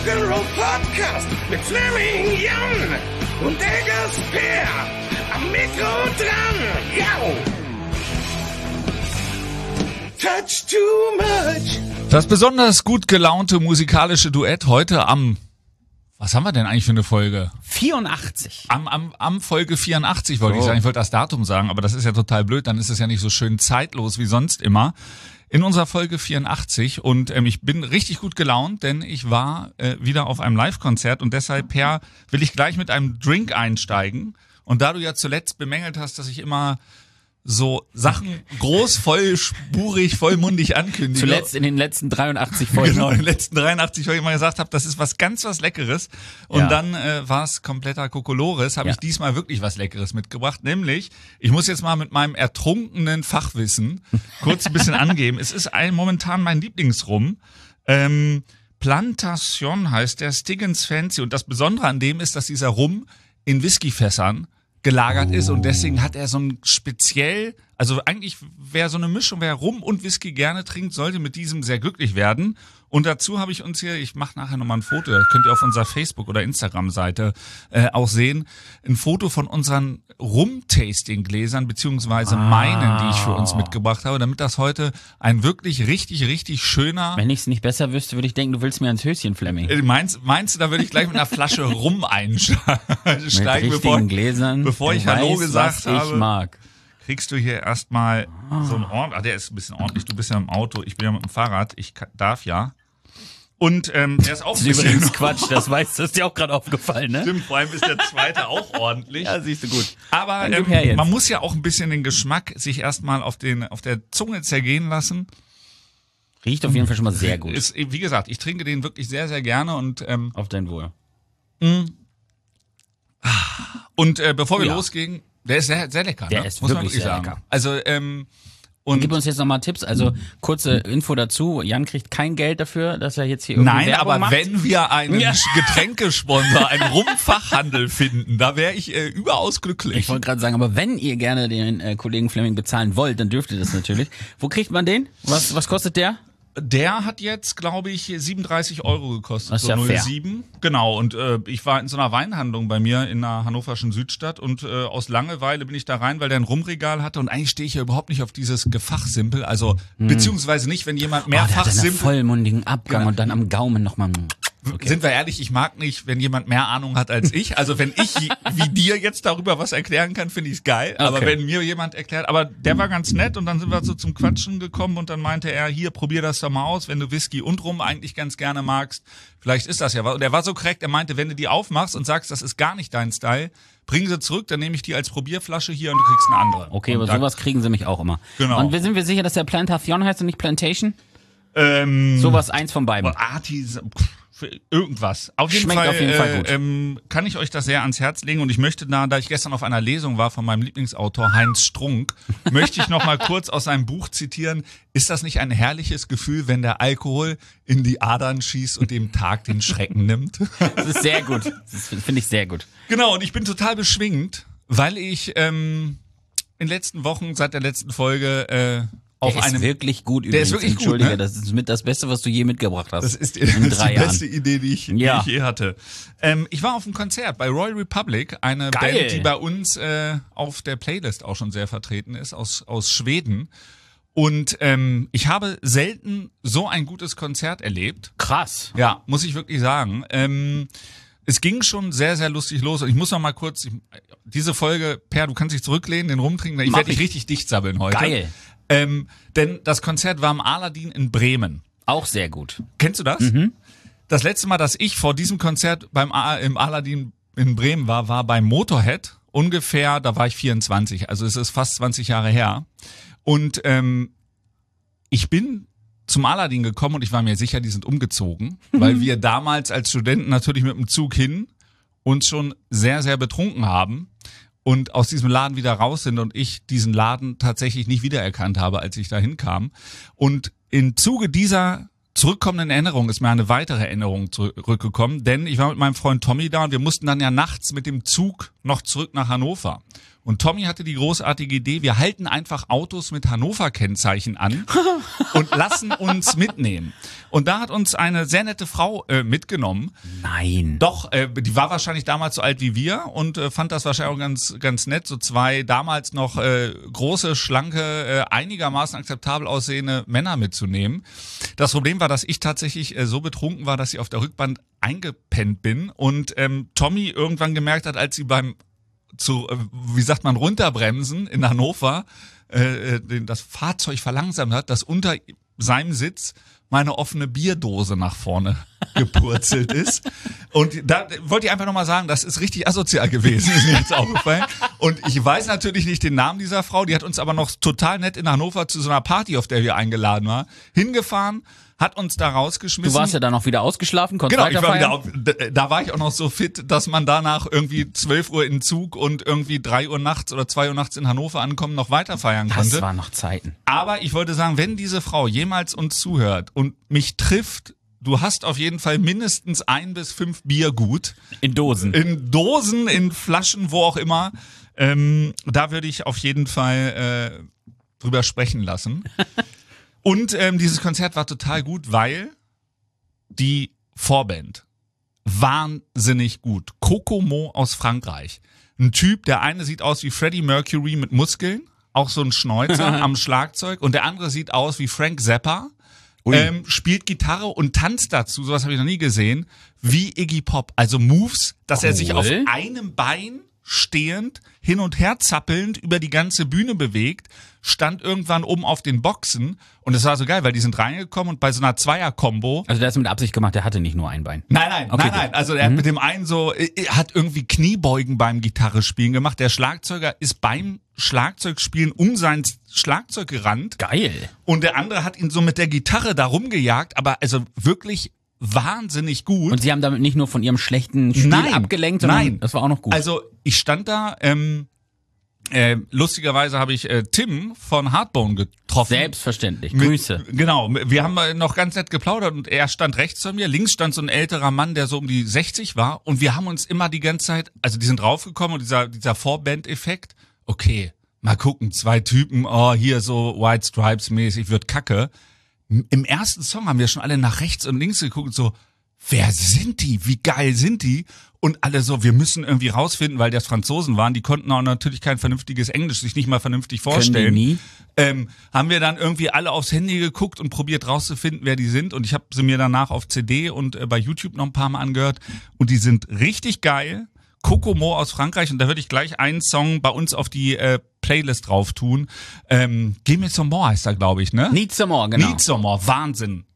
Rock'n'Roll Podcast mit Fleming Jan und Eggers Per am Mikro dran. Yo! Touch too much. Das besonders gut gelaunte musikalische Duett heute am, was haben wir denn eigentlich für eine Folge? 84. Am Folge 84 wollte ich sagen. Ich wollte das Datum sagen, aber das ist ja total blöd, dann ist es ja nicht so schön zeitlos wie sonst immer. In unserer Folge 84 und ich bin richtig gut gelaunt, denn ich war wieder auf einem Live-Konzert und deshalb, Per, will ich gleich mit einem Drink einsteigen. Und da du ja zuletzt bemängelt hast, dass ich immer so Sachen groß, vollspurig, vollmundig ankündige. Zuletzt in den letzten 83 Folgen. Genau, in den letzten 83 Folgen mal gesagt habe, das ist was Leckeres. Und Ja. dann war es kompletter Kokolores, habe ich diesmal wirklich was Leckeres mitgebracht. Nämlich, ich muss jetzt mal mit meinem ertrunkenen Fachwissen kurz ein bisschen angeben. Es ist momentan mein Lieblingsrum. Plantation heißt der, Stiggins Fancy. Und das Besondere an dem ist, dass dieser Rum in Whiskyfässern gelagert ist und deswegen hat er so ein speziell, also eigentlich wer so eine Mischung, wer Rum und Whisky gerne trinkt, sollte mit diesem sehr glücklich werden. Und dazu habe ich uns hier, ich mache nachher nochmal ein Foto, das könnt ihr auf unserer Facebook- oder Instagram-Seite auch sehen, ein Foto von unseren Rum-Tasting-Gläsern, beziehungsweise meinen, die ich für uns mitgebracht habe, damit das heute ein wirklich richtig schöner... Wenn ich es nicht besser wüsste, würde ich denken, du willst mir ans Höschen, Fleming. Meinst du, da würde ich gleich mit einer Flasche Rum einsteigen, Mit richtigen Gläsern. bevor ich Hallo gesagt was habe. Ich mag. Kriegst du hier erstmal so ein der ist ein bisschen ordentlich, du bist ja im Auto, ich bin ja mit dem Fahrrad, darf ja. Und der ist auch Das ist übrigens Quatsch, das ist dir auch gerade aufgefallen, ne? Stimmt, vor allem ist der zweite auch ordentlich. Ja, siehst du gut. Aber Dann gib her jetzt. man muss ja auch ein bisschen den Geschmack sich erstmal auf der Zunge zergehen lassen. Riecht auf jeden Fall schon mal sehr gut. Ist, wie gesagt, ich trinke den wirklich sehr, sehr gerne und Auf dein Wohl. bevor wir Ja. losgehen, der ist sehr, sehr lecker. Der ne? ist Muss man wirklich sehr sagen. lecker. Also Und gib uns jetzt nochmal Tipps, also kurze Info dazu. Jan kriegt kein Geld dafür, dass er jetzt hier irgendwie Nein, Werbung aber macht. wenn wir einen Ja. Getränkesponsor, einen Rumfachhandel finden, da wäre ich überaus glücklich. Ich wollte gerade sagen, aber wenn ihr gerne den Kollegen Fleming bezahlen wollt, dann dürft ihr das natürlich. Wo kriegt man den? Was kostet der? Der hat jetzt, glaube ich, 37 € gekostet, Das ist so ja fair. 0,7. Genau, und ich war in so einer Weinhandlung bei mir in der hannoverschen Südstadt und aus Langeweile bin ich da rein, weil der ein Rumregal hatte und eigentlich stehe ich ja überhaupt nicht auf dieses Gefachsimpel, also beziehungsweise nicht, wenn jemand Der hat einen Mehrfachsimpel... vollmundigen Abgang Genau. und dann am Gaumen nochmal. Okay. Sind wir ehrlich, ich mag nicht, wenn jemand mehr Ahnung hat als ich. Also wenn ich wie dir jetzt darüber was erklären kann, finde ich es geil. Aber Okay. wenn mir jemand erklärt, aber der war ganz nett und dann sind wir so zum Quatschen gekommen und dann meinte er, hier, probier das doch mal aus, wenn du Whisky und Rum eigentlich ganz gerne magst. Vielleicht ist das ja was. Und er war so korrekt, er meinte, wenn du die aufmachst und sagst, das ist gar nicht dein Style, bring sie zurück, dann nehme ich die als Probierflasche hier und du kriegst eine andere. Okay, und aber sowas kriegen sie mich auch immer. Genau. Und sind wir sicher, dass der Plantation heißt und nicht Plantation? Sowas eins von beiden. Für irgendwas. Auf jeden Schmeckt Fall, auf jeden Fall gut. kann ich euch das sehr ans Herz legen und ich möchte da ich gestern auf einer Lesung war von meinem Lieblingsautor Heinz Strunk, möchte ich noch mal kurz aus seinem Buch zitieren. Ist das nicht ein herrliches Gefühl, wenn der Alkohol in die Adern schießt und dem Tag den Schrecken nimmt? Das ist sehr gut. Das finde ich sehr gut. Genau, und ich bin total beschwingt, weil ich in den letzten Wochen, seit der letzten Folge, auf Der ist einem... wirklich gut Der übrigens. ist wirklich gut, Entschuldige, ne? das ist mit das Beste, was du je mitgebracht hast. Das ist die, in das ist 3 die Jahren. beste Idee, die ich je hatte. Ich war auf einem Konzert bei Royal Republic, eine Geil. Band, die bei uns auf der Playlist auch schon sehr vertreten ist, aus Schweden. Und ich habe selten so ein gutes Konzert erlebt. Krass. Ja, muss ich wirklich sagen. Es ging schon sehr, sehr lustig los. Und ich muss noch mal kurz, diese Folge, Per, du kannst dich zurücklehnen, den rumtrinken. Ich werde dich richtig dicht sabbeln heute. Geil. Denn das Konzert war im Aladdin in Bremen. Auch sehr gut. Kennst du das? Das letzte Mal, dass ich vor diesem Konzert im Aladdin in Bremen war bei Motorhead. Ungefähr, da war ich 24. Also es ist fast 20 Jahre her. Und ich bin zum Aladdin gekommen und ich war mir sicher, die sind umgezogen, weil wir damals als Studenten natürlich mit dem Zug hin uns schon sehr, sehr betrunken haben und aus diesem Laden wieder raus sind und ich diesen Laden tatsächlich nicht wiedererkannt habe, als ich da hinkam. Und im Zuge dieser zurückkommenden Erinnerung ist mir eine weitere Erinnerung zurückgekommen, denn ich war mit meinem Freund Tommy da und wir mussten dann ja nachts mit dem Zug noch zurück nach Hannover. Und Tommy hatte die großartige Idee, wir halten einfach Autos mit Hannover-Kennzeichen an und lassen uns mitnehmen. Und da hat uns eine sehr nette Frau mitgenommen. Nein. Doch, die war wahrscheinlich damals so alt wie wir und fand das wahrscheinlich auch ganz, ganz nett, so zwei damals noch große, schlanke, einigermaßen akzeptabel aussehende Männer mitzunehmen. Das Problem war, dass ich tatsächlich so betrunken war, dass ich auf der Rückbahn eingepennt bin und Tommy irgendwann gemerkt hat, als sie beim runterbremsen in Hannover, das Fahrzeug verlangsamt hat, dass unter seinem Sitz meine offene Bierdose nach vorne gepurzelt ist. Und da wollte ich einfach nochmal sagen, das ist richtig asozial gewesen, ist mir jetzt aufgefallen. Und ich weiß natürlich nicht den Namen dieser Frau, die hat uns aber noch total nett in Hannover zu so einer Party, auf der wir eingeladen waren, hingefahren, hat uns da rausgeschmissen. Du warst ja dann noch wieder ausgeschlafen, konntest genau, weiterfeiern? Da war ich auch noch so fit, dass man danach irgendwie 12 Uhr in Zug und irgendwie 3 Uhr nachts oder 2 Uhr nachts in Hannover ankommen, noch weiter feiern konnte. Das waren noch Zeiten. Aber ich wollte sagen, wenn diese Frau jemals uns zuhört und mich trifft, du hast auf jeden Fall mindestens 1 bis 5 Bier gut. In Dosen. In Dosen, in Flaschen, wo auch immer. Da würde ich auf jeden Fall drüber sprechen lassen. Und dieses Konzert war total gut, weil die Vorband wahnsinnig gut. Kokomo aus Frankreich. Ein Typ, der eine sieht aus wie Freddie Mercury mit Muskeln, auch so ein Schnäuzer am Schlagzeug. Und der andere sieht aus wie Frank Zappa, spielt Gitarre und tanzt dazu, sowas habe ich noch nie gesehen, wie Iggy Pop. Also Moves, dass er sich auf einem Bein stehend, hin und her zappelnd über die ganze Bühne bewegt, stand irgendwann oben auf den Boxen und es war so geil, weil die sind reingekommen und bei so einer Zweier-Kombo. Also der ist mit Absicht gemacht, der hatte nicht nur ein Bein. Nein. Also er hat mit dem einen hat irgendwie Kniebeugen beim Gitarrespielen gemacht. Der Schlagzeuger ist beim Schlagzeugspielen um sein Schlagzeug gerannt. Geil. Und der andere hat ihn so mit der Gitarre da rumgejagt, aber also wirklich wahnsinnig gut. Und sie haben damit nicht nur von ihrem schlechten Spiel abgelenkt, sondern das war auch noch gut. Also ich stand da, lustigerweise habe ich Tim von Hardbone getroffen. Selbstverständlich. Grüße. Genau, wir haben noch ganz nett geplaudert und er stand rechts von mir, links stand so ein älterer Mann, der so um die 60 war und wir haben uns immer die ganze Zeit, also die sind draufgekommen und dieser Vorband-Effekt, okay, mal gucken, 2 Typen, hier so White Stripes mäßig, wird kacke. Im ersten Song haben wir schon alle nach rechts und links geguckt und so, wer sind die? Wie geil sind die? Und alle so, wir müssen irgendwie rausfinden, weil das Franzosen waren, die konnten auch natürlich kein vernünftiges Englisch sich nicht mal vernünftig vorstellen. Können die nie? Haben wir dann irgendwie alle aufs Handy geguckt und probiert rauszufinden, wer die sind. Und ich habe sie mir danach auf CD und bei YouTube noch ein paar Mal angehört. Und die sind richtig geil. Kokomo aus Frankreich. Und da würde ich gleich einen Song bei uns auf die Playlist drauf tun. Give Me Some More heißt er, glaube ich, ne? Need Some More, genau. Need Some More, Wahnsinn.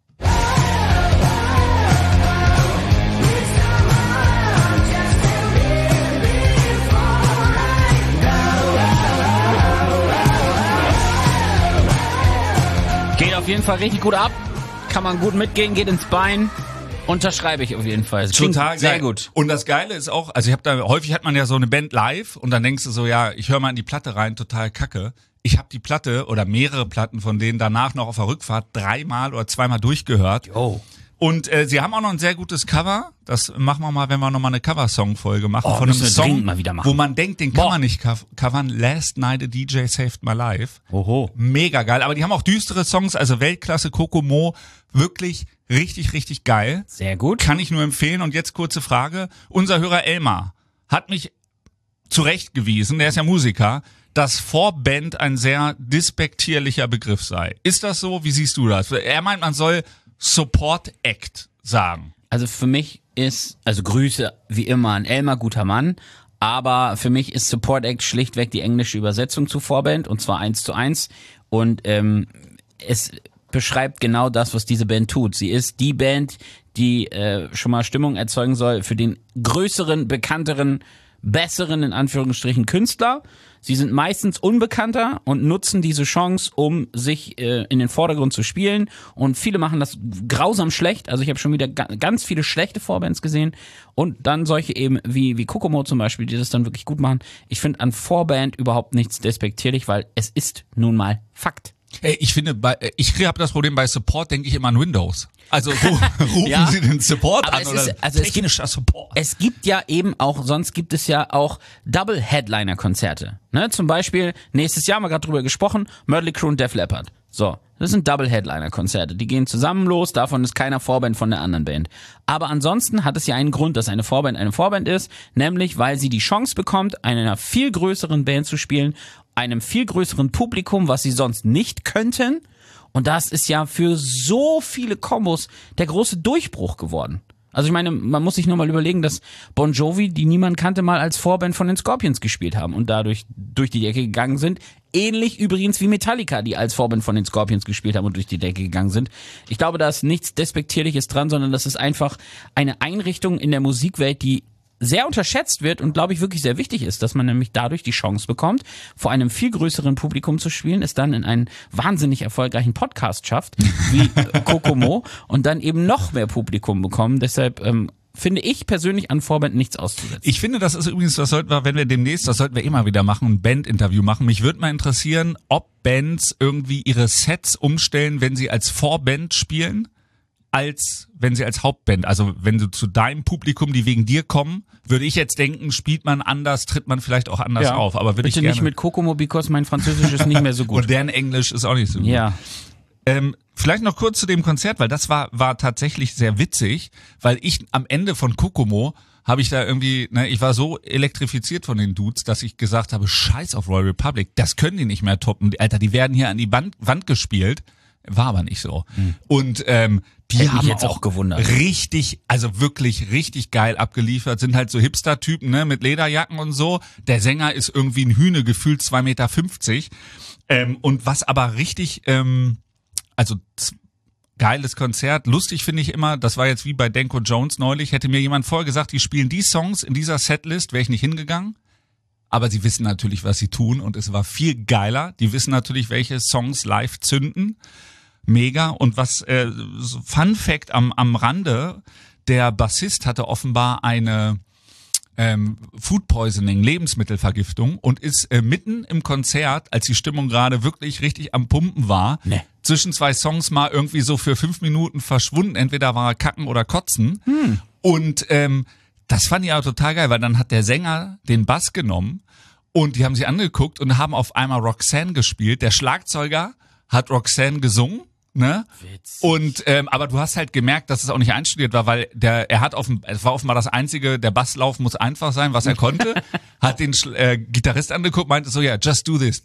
Geht auf jeden Fall richtig gut ab. Kann man gut mitgehen, geht ins Bein. Unterschreibe ich auf jeden Fall. Das klingt total sehr geil. gut. Und das Geile ist auch, also häufig hat man ja so eine Band live und dann denkst du so, ja, ich höre mal in die Platte rein, total kacke. Ich habe die Platte oder mehrere Platten von denen danach noch auf der Rückfahrt 3-mal oder 2-mal durchgehört. Oh. Und sie haben auch noch ein sehr gutes Cover. Das machen wir mal, wenn wir nochmal eine Cover-Song-Folge machen. Von einem müssen wir Song, dringend mal wieder machen. wo man denkt, den kann man nicht covern. Last Night a DJ Saved My Life. Oho. Mega geil. Aber die haben auch düstere Songs, also Weltklasse, Kokomo. Wirklich richtig, richtig geil. Sehr gut. Kann ich nur empfehlen. Und jetzt kurze Frage. Unser Hörer Elmar hat mich zurechtgewiesen, der ist ja Musiker, dass Vorband ein sehr despektierlicher Begriff sei. Ist das so? Wie siehst du das? Er meint, man soll Support Act sagen. Also für mich ist, also Grüße wie immer an Elmar, guter Mann, aber für mich ist Support Act schlichtweg die englische Übersetzung zu Vorband und zwar 1:1 und es beschreibt genau das, was diese Band tut. Sie ist die Band, die schon mal Stimmung erzeugen soll für den größeren, bekannteren, besseren, in Anführungsstrichen, Künstler. Sie sind meistens unbekannter und nutzen diese Chance, um sich in den Vordergrund zu spielen. Und viele machen das grausam schlecht. Also ich habe schon wieder ganz viele schlechte Vorbands gesehen. Und dann solche eben wie Kokomo zum Beispiel, die das dann wirklich gut machen. Ich finde an Vorband überhaupt nichts despektierlich, weil es ist nun mal Fakt. Ich finde, ich habe das Problem bei Support, denke ich immer an Windows. Also rufen Sie den Support an oder technischer Support. Es gibt ja eben auch, sonst gibt es ja auch Double-Headliner-Konzerte. Ne? Zum Beispiel, nächstes Jahr haben wir gerade drüber gesprochen, Mötley Crüe und Def Leppard. So, das sind Double-Headliner-Konzerte. Die gehen zusammen los, davon ist keiner Vorband von der anderen Band. Aber ansonsten hat es ja einen Grund, dass eine Vorband ist, nämlich weil sie die Chance bekommt, einer viel größeren Band zu spielen, einem viel größeren Publikum, was sie sonst nicht könnten. Und das ist ja für so viele Kombos der große Durchbruch geworden. Also ich meine, man muss sich nur mal überlegen, dass Bon Jovi, die niemand kannte, mal als Vorband von den Scorpions gespielt haben und dadurch durch die Decke gegangen sind. Ähnlich übrigens wie Metallica, die als Vorband von den Scorpions gespielt haben und durch die Decke gegangen sind. Ich glaube, da ist nichts Despektierliches dran, sondern das ist einfach eine Einrichtung in der Musikwelt, die sehr unterschätzt wird und glaube ich wirklich sehr wichtig ist, dass man nämlich dadurch die Chance bekommt, vor einem viel größeren Publikum zu spielen, es dann in einen wahnsinnig erfolgreichen Podcast schafft, wie Kokomo, und dann eben noch mehr Publikum bekommen. Deshalb finde ich persönlich an Vorband nichts auszusetzen. Ich finde, das ist übrigens, das sollten wir, wenn wir demnächst, das sollten wir immer wieder machen, ein Band-Interview machen. Mich würde mal interessieren, ob Bands irgendwie ihre Sets umstellen, wenn sie als Vorband spielen, als wenn sie als Hauptband, also wenn du zu deinem Publikum, die wegen dir kommen, würde ich jetzt denken, spielt man anders, tritt man vielleicht auch anders auf. Aber würde ich gerne nicht mit Kokomo, because mein Französisch ist nicht mehr so gut. Und deren Englisch ist auch nicht so gut. Ja. Vielleicht noch kurz zu dem Konzert, weil das war tatsächlich sehr witzig, weil ich am Ende von Kokomo habe ich da irgendwie, ich war so elektrifiziert von den Dudes, dass ich gesagt habe, scheiß auf Royal Republic, das können die nicht mehr toppen. Alter, die werden hier an die Wand gespielt. War aber nicht so. Und die haben jetzt auch gewundert. Richtig, also wirklich richtig geil abgeliefert. Sind halt so Hipster-Typen, ne, mit Lederjacken und so. Der Sänger ist irgendwie ein Hühne, gefühlt 2,50 Meter. Und was aber richtig, geiles Konzert. Lustig finde ich immer, das war jetzt wie bei Danko Jones neulich, hätte mir jemand vorher gesagt, die spielen die Songs in dieser Setlist, wäre ich nicht hingegangen. Aber sie wissen natürlich, was sie tun und es war viel geiler. Die wissen natürlich, welche Songs live zünden. Mega. Und was Fun Fact am Rande, der Bassist hatte offenbar eine Food Poisoning, Lebensmittelvergiftung und ist mitten im Konzert, als die Stimmung gerade wirklich richtig am Pumpen war, zwischen zwei Songs mal irgendwie so für 5 Minuten verschwunden. Entweder war er kacken oder kotzen. Und das fand ich auch total geil, weil dann hat der Sänger den Bass genommen und die haben sich angeguckt und haben auf einmal Roxanne gespielt. Der Schlagzeuger hat Roxanne gesungen, ne? Witzig. Und aber du hast halt gemerkt, dass es auch nicht einstudiert war, weil es war offenbar das einzige, der Basslauf muss einfach sein, was er konnte. Hat den Gitarrist angeguckt, meinte so, ja, just do this.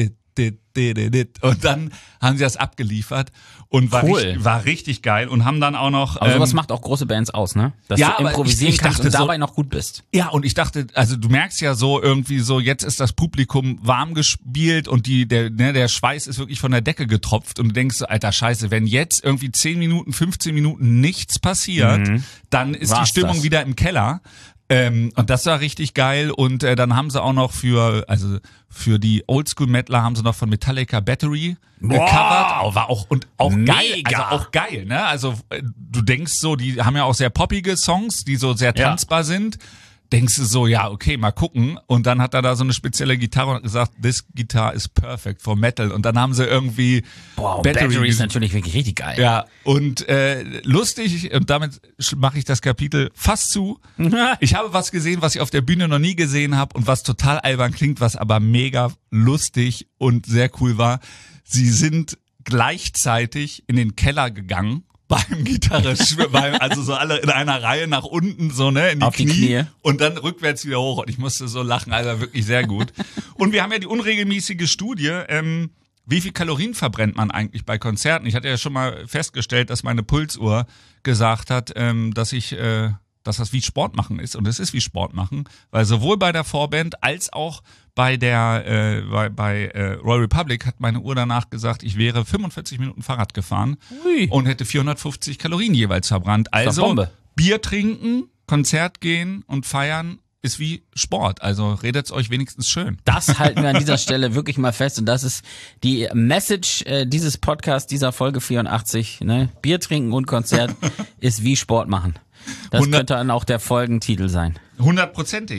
Und dann haben sie das abgeliefert und war richtig geil und haben dann auch noch... Aber sowas macht auch große Bands aus, ne? Dass du improvisieren kannst und dabei noch gut bist. Ja, und ich dachte, also du merkst ja so irgendwie so, jetzt ist das Publikum warm gespielt und der Schweiß ist wirklich von der Decke getropft und du denkst so, alter Scheiße, wenn jetzt irgendwie 10 Minuten, 15 Minuten nichts passiert, dann ist die Stimmung wieder im Keller. Und das war richtig geil und dann haben sie auch noch für die Oldschool-Metaler haben sie noch von Metallica Battery gecovert. War auch geil, also auch geil, ne? Also du denkst so, die haben ja auch sehr poppige Songs, die so sehr tanzbar sind. Denkst du so, ja, okay, mal gucken. Und dann hat er da so eine spezielle Gitarre und hat gesagt, this guitar is perfect for Metal. Und dann haben sie irgendwie Battery ist natürlich wirklich richtig geil. Ja, und lustig, und damit mache ich das Kapitel fast zu. Ich habe was gesehen, was ich auf der Bühne noch nie gesehen habe und was total albern klingt, was aber mega lustig und sehr cool war. Sie sind gleichzeitig in den Keller gegangen. Beim also so alle in einer Reihe nach unten, so, ne, in die Knie und dann rückwärts wieder hoch und ich musste so lachen, also wirklich sehr gut. Und wir haben ja die unregelmäßige Studie, wie viel Kalorien verbrennt man eigentlich bei Konzerten? Ich hatte ja schon mal festgestellt, dass meine Pulsuhr gesagt hat, dass das wie Sport machen ist und es ist wie Sport machen, weil sowohl bei der Vorband als auch bei Royal Republic hat meine Uhr danach gesagt, ich wäre 45 Minuten Fahrrad gefahren und hätte 450 Kalorien jeweils verbrannt. Also Bier trinken, Konzert gehen und feiern ist wie Sport. Also redet's euch wenigstens schön. Das halten wir an dieser Stelle wirklich mal fest und das ist die Message dieses Podcasts, dieser Folge 84. Ne? Bier trinken und Konzert ist wie Sport machen. Das könnte dann auch der Folgentitel sein. 100%ig.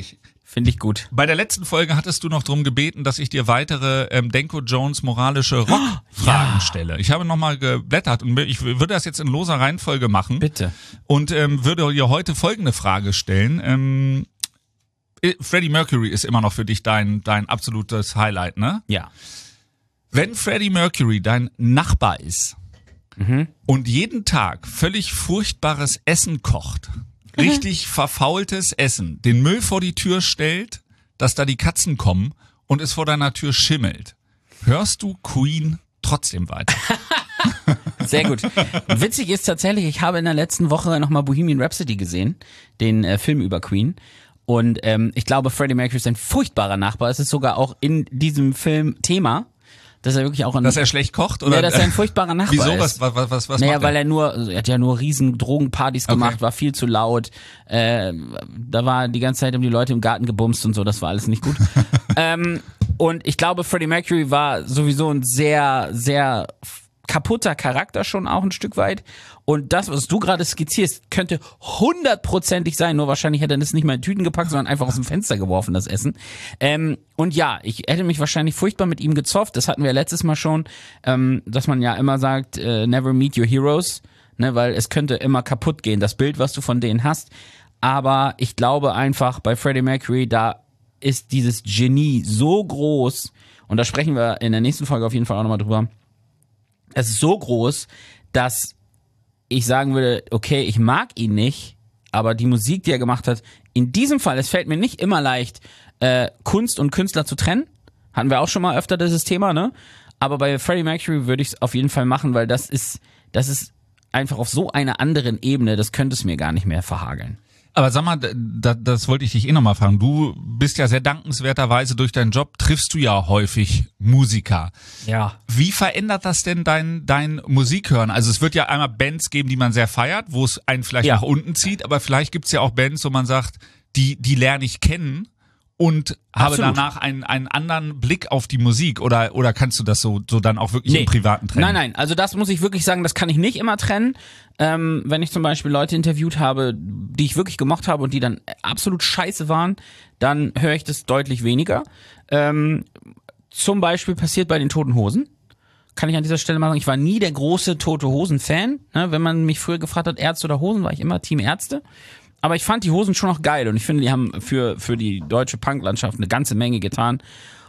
Finde ich gut. Bei der letzten Folge hattest du noch drum gebeten, dass ich dir weitere Denko Jones moralische Rockfragen stelle. Ich habe nochmal geblättert und ich würde das jetzt in loser Reihenfolge machen. Bitte. Und würde dir heute folgende Frage stellen. Freddie Mercury ist immer noch für dich dein absolutes Highlight, ne? Ja. Wenn Freddie Mercury dein Nachbar ist und jeden Tag völlig furchtbares Essen kocht, richtig verfaultes Essen, den Müll vor die Tür stellt, dass da die Katzen kommen und es vor deiner Tür schimmelt, hörst du Queen trotzdem weiter? Sehr gut. Witzig ist tatsächlich, ich habe in der letzten Woche nochmal Bohemian Rhapsody gesehen, den Film über Queen. Und ich glaube, Freddie Mercury ist ein furchtbarer Nachbar. Es ist sogar auch in diesem Film Thema, dass er wirklich auch dass er schlecht kocht oder ja, dass er ein furchtbarer Nachbar wieso? ist. Was naja, macht weil er hat ja nur riesen Drogenpartys gemacht, war viel zu laut. Da war die ganze Zeit um die Leute im Garten gebumst und so, das war alles nicht gut. Und ich glaube, Freddie Mercury war sowieso ein sehr, sehr kaputter Charakter schon auch ein Stück weit. Und das, was du gerade skizzierst, könnte 100%ig sein. Nur wahrscheinlich hätte er das nicht mal in Tüten gepackt, sondern einfach aus dem Fenster geworfen, das Essen. Und ja, ich hätte mich wahrscheinlich furchtbar mit ihm gezofft. Das hatten wir letztes Mal schon, dass man ja immer sagt, never meet your heroes, ne, weil es könnte immer kaputt gehen, das Bild, was du von denen hast. Aber ich glaube einfach, bei Freddie Mercury, da ist dieses Genie so groß, und da sprechen wir in der nächsten Folge auf jeden Fall auch nochmal drüber. Es ist so groß, dass ich sagen würde, okay, ich mag ihn nicht, aber die Musik, die er gemacht hat, in diesem Fall, es fällt mir nicht immer leicht, Kunst und Künstler zu trennen. Hatten wir auch schon mal öfter dieses Thema, ne? Aber bei Freddie Mercury würde ich es auf jeden Fall machen, weil das ist einfach auf so einer anderen Ebene, das könnte es mir gar nicht mehr verhageln. Aber sag mal, das wollte ich dich nochmal fragen. Du bist ja sehr dankenswerterweise durch deinen Job, triffst du ja häufig Musiker. Ja. Wie verändert das denn dein Musikhören? Also es wird ja einmal Bands geben, die man sehr feiert, wo es einen vielleicht nach unten zieht, aber vielleicht gibt's ja auch Bands, wo man sagt, die lerne ich kennen und habe danach einen anderen Blick auf die Musik, oder kannst du das so dann auch wirklich im Privaten trennen? Nein, also das muss ich wirklich sagen, das kann ich nicht immer trennen. Wenn ich zum Beispiel Leute interviewt habe, die ich wirklich gemocht habe und die dann absolut scheiße waren, dann höre ich das deutlich weniger. Zum Beispiel passiert bei den Toten Hosen. Kann ich an dieser Stelle mal sagen, ich war nie der große Tote Hosen-Fan. Ne? Wenn man mich früher gefragt hat, Ärzte oder Hosen, war ich immer Team Ärzte. Aber ich fand die Hosen schon noch geil und ich finde, die haben für die deutsche Punklandschaft eine ganze Menge getan.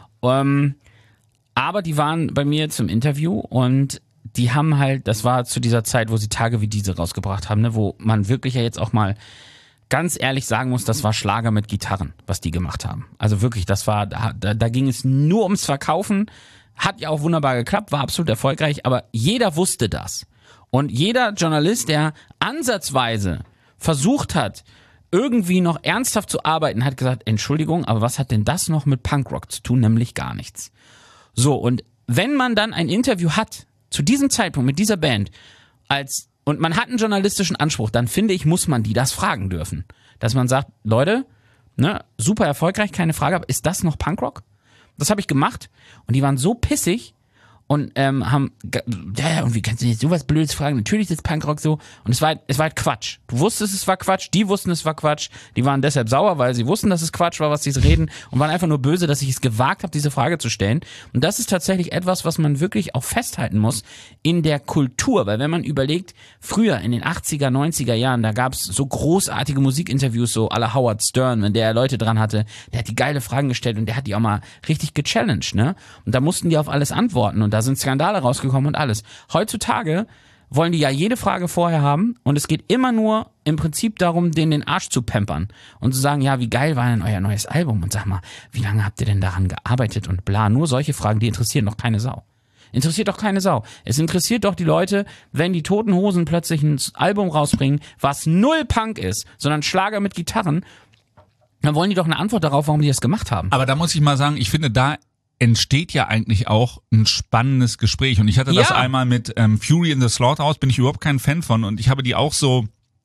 Aber die waren bei mir zum Interview und die haben halt, das war zu dieser Zeit, wo sie Tage wie diese rausgebracht haben, ne, wo man wirklich ja jetzt auch mal ganz ehrlich sagen muss, das war Schlager mit Gitarren, was die gemacht haben. Also wirklich, das war, da ging es nur ums Verkaufen, hat ja auch wunderbar geklappt, war absolut erfolgreich, aber jeder wusste das. Und jeder Journalist, der ansatzweise versucht hat, irgendwie noch ernsthaft zu arbeiten, hat gesagt, Entschuldigung, aber was hat denn das noch mit Punkrock zu tun? Nämlich gar nichts. So, und wenn man dann ein Interview hat, zu diesem Zeitpunkt mit dieser Band, und man hat einen journalistischen Anspruch, dann finde ich, muss man die das fragen dürfen. Dass man sagt, Leute, ne, super erfolgreich, keine Frage, aber ist das noch Punkrock? Das habe ich gemacht und die waren so pissig und haben, ja, und wie kannst du jetzt sowas Blödes fragen? Natürlich ist Punkrock so. Und es war halt Quatsch. Du wusstest, es war Quatsch, die wussten, es war Quatsch. Die waren deshalb sauer, weil sie wussten, dass es Quatsch war, was sie reden, und waren einfach nur böse, dass ich es gewagt habe, diese Frage zu stellen. Und das ist tatsächlich etwas, was man wirklich auch festhalten muss in der Kultur. Weil wenn man überlegt, früher in den 80er, 90er Jahren, da gab es so großartige Musikinterviews, so à la Howard Stern, wenn der Leute dran hatte, der hat die geile Fragen gestellt und der hat die auch mal richtig gechallenged, ne? Und da mussten die auf alles antworten und da sind Skandale rausgekommen und alles. Heutzutage wollen die ja jede Frage vorher haben und es geht immer nur im Prinzip darum, denen den Arsch zu pampern und zu sagen, ja, wie geil war denn euer neues Album und sag mal, wie lange habt ihr denn daran gearbeitet und bla. Nur solche Fragen, die interessieren doch keine Sau. Interessiert doch keine Sau. Es interessiert doch die Leute, wenn die Toten Hosen plötzlich ein Album rausbringen, was null Punk ist, sondern Schlager mit Gitarren, dann wollen die doch eine Antwort darauf, warum die das gemacht haben. Aber da muss ich mal sagen, ich finde, da entsteht ja eigentlich auch ein spannendes Gespräch. Und ich hatte das einmal mit Fury in the Slaughterhouse, bin ich überhaupt kein Fan von. Und ich habe die auch so,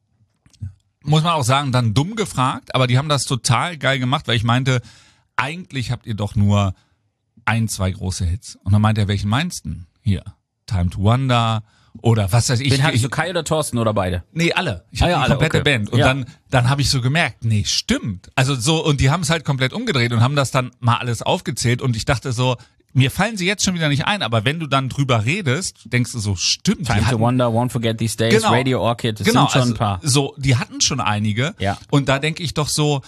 muss man auch sagen, dann dumm gefragt. Aber die haben das total geil gemacht, weil ich meinte, eigentlich habt ihr doch nur 1, 2 große Hits. Und dann meinte er, welchen meinst du? Hier, Time to Wonder oder was weiß ich. Wen hattest du, Kai oder Thorsten oder beide? Nee, alle. Ich hatte die alle, komplette okay. Band. Und Ja. dann habe ich so gemerkt, nee, stimmt. Also so, und die haben es halt komplett umgedreht und haben das dann mal alles aufgezählt und ich dachte so, mir fallen sie jetzt schon wieder nicht ein, aber wenn du dann drüber redest, denkst du so, stimmt. Time to Wonder, Won't Forget These Days, Genau. Radio Orchid, das Genau, sind schon also ein paar. So, die hatten schon einige. Ja. Und da denke ich doch so,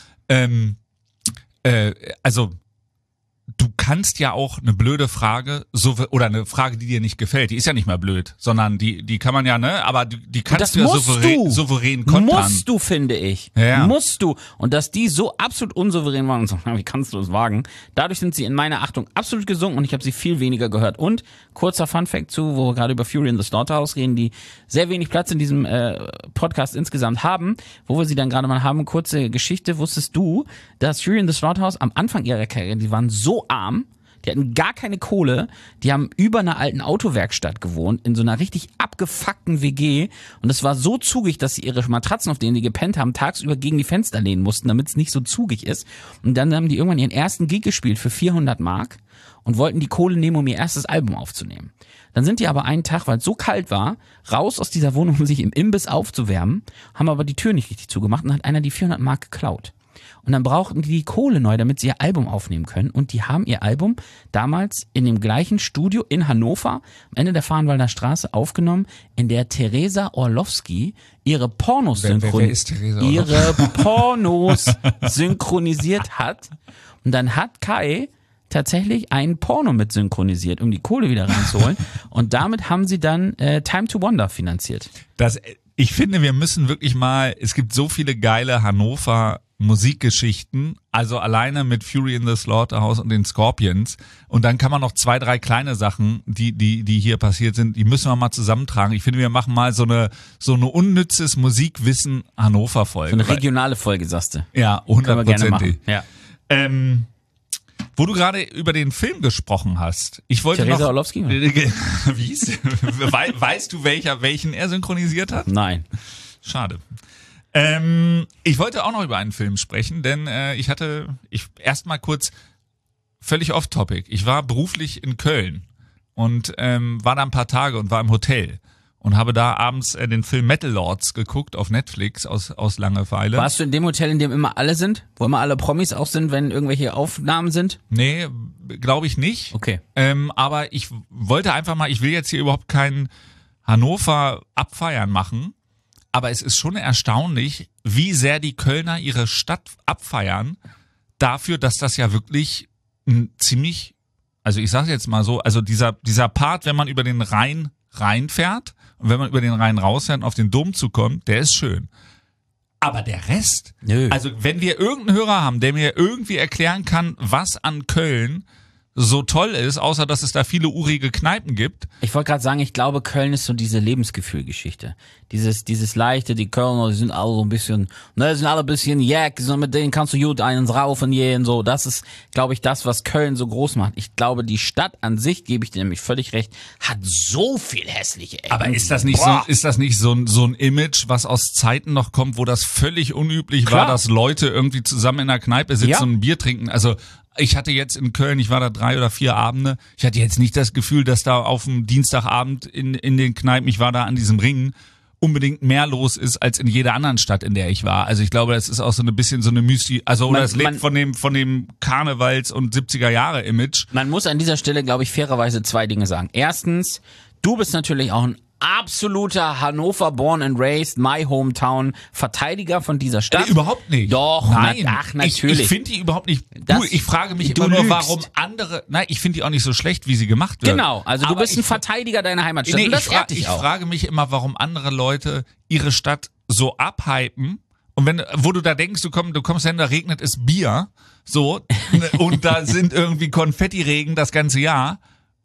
also du kannst ja auch eine blöde Frage oder eine Frage, die dir nicht gefällt, die ist ja nicht mehr blöd, sondern die kann man ja, ne, aber die kannst du ja souverän kontern. Musst du, finde ich. Ja. Musst du. Und dass die so absolut unsouverän waren und so, wie kannst du es wagen? Dadurch sind sie in meiner Achtung absolut gesunken und ich habe sie viel weniger gehört. Und kurzer Funfact zu, wo wir gerade über Fury in the Slaughterhouse reden, die sehr wenig Platz in diesem Podcast insgesamt haben, wo wir sie dann gerade mal haben, kurze Geschichte. Wusstest du, dass Fury in the Slaughterhouse am Anfang ihrer Karriere, die waren so arm, die hatten gar keine Kohle, die haben über einer alten Autowerkstatt gewohnt, in so einer richtig abgefuckten WG und es war so zugig, dass sie ihre Matratzen, auf denen die gepennt haben, tagsüber gegen die Fenster lehnen mussten, damit es nicht so zugig ist. Und dann haben die irgendwann ihren ersten Gig gespielt für 400 Mark und wollten die Kohle nehmen, um ihr erstes Album aufzunehmen. Dann sind die aber einen Tag, weil es so kalt war, raus aus dieser Wohnung, um sich im Imbiss aufzuwärmen, haben aber die Tür nicht richtig zugemacht und hat einer die 400 Mark geklaut. Und dann brauchten die Kohle neu, damit sie ihr Album aufnehmen können. Und die haben ihr Album damals in dem gleichen Studio in Hannover, am Ende der Fahrenwalder Straße, aufgenommen, in der Theresa Orlowski ihre Pornos synchronisiert hat. Und dann hat Kai tatsächlich einen Porno mit synchronisiert, um die Kohle wieder reinzuholen. Und damit haben sie dann Time to Wonder finanziert. Ich finde, wir müssen wirklich mal, es gibt so viele geile Hannover Musikgeschichten, also alleine mit Fury in the Slaughterhouse und den Scorpions. Und dann kann man noch 2, 3 kleine Sachen, die hier passiert sind, die müssen wir mal zusammentragen. Ich finde, wir machen mal so eine unnützes Musikwissen Hannover-Folge. So eine regionale Folge, sagst du. Ja, 100%. Ja. Wo du gerade über den Film gesprochen hast. Ich wollte Theresa noch. Orlowski? Wie ist? Weißt du, welchen er synchronisiert hat? Nein. Schade. Ich wollte auch noch über einen Film sprechen, denn ich erst mal kurz völlig off-topic. Ich war beruflich in Köln und war da ein paar Tage und war im Hotel und habe da abends den Film Metal Lords geguckt auf Netflix aus Langeweile. Warst du in dem Hotel, in dem immer alle sind? Wo immer alle Promis auch sind, wenn irgendwelche Aufnahmen sind? Nee, glaube ich nicht. Okay. Aber ich wollte einfach mal, ich will jetzt hier überhaupt kein Hannover abfeiern machen, aber es ist schon erstaunlich, wie sehr die Kölner ihre Stadt abfeiern, dafür, dass das ja wirklich ein ziemlich, also ich sage jetzt mal so, also dieser Part, wenn man über den Rhein reinfährt und wenn man über den Rhein rausfährt und auf den Dom zukommt, der ist schön. Aber der Rest, Nö. Also wenn wir irgendeinen Hörer haben, der mir irgendwie erklären kann, was an Köln so toll ist, außer dass es da viele urige Kneipen gibt. Ich wollte gerade sagen, ich glaube, Köln ist so diese Lebensgefühlgeschichte. Dieses leichte, die Kölner, die sind alle so ein bisschen, ne, sind alle ein bisschen jack, so mit denen kannst du gut einen raufen gehen, so. Das ist, glaube ich, das, was Köln so groß macht. Ich glaube, die Stadt an sich, gebe ich dir nämlich völlig recht, hat so viel hässliche Ecken. Aber ist das nicht so ein Image, was aus Zeiten noch kommt, wo das völlig unüblich Klar. war, dass Leute irgendwie zusammen in der Kneipe sitzen Ja. und ein Bier trinken? Also ich hatte jetzt in Köln, ich war da 3 oder 4 Abende, ich hatte jetzt nicht das Gefühl, dass da auf dem Dienstagabend in den Kneipen, ich war da an diesem Ring, unbedingt mehr los ist als in jeder anderen Stadt, in der ich war. Also ich glaube, das ist auch so ein bisschen so eine oder es lebt von dem Karnevals- und 70er-Jahre-Image. Man muss an dieser Stelle, glaube ich, fairerweise 2 Dinge sagen. Erstens, du bist natürlich auch ein absoluter Hannover born and raised, my hometown Verteidiger von dieser Stadt. Überhaupt nicht. Doch, nein. Natürlich. Ich finde die überhaupt nicht. Ich frage mich du immer nur, lügst. warum andere. Nein, ich finde die auch nicht so schlecht, wie sie gemacht wird. Genau, also du Aber bist ein Verteidiger deiner Heimatstadt. Nee, und das ehrt dich ich auch. frage mich immer, warum andere Leute ihre Stadt so abhypen. Und wo du da denkst, du kommst hin, da regnet es Bier, so, und da sind irgendwie Konfettiregen das ganze Jahr.